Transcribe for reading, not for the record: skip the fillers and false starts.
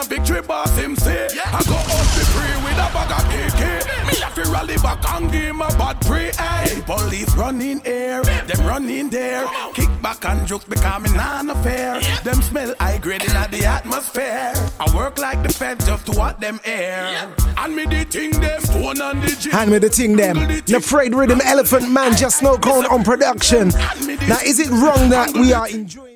a victory boss him say. I go out the free with a bag of AK. Me have to rally back and give him a bad pre. Hey, police running here, them running there. Kick back and joke because me nah no fair. Them smell high grade in the atmosphere. I work like the feds just to what them air. And me the thing them phone and the gym. Hand me the thing them. The Afraid Rhythm Elephant Man, Just Snow Cone on production. Now is it wrong that we are enjoying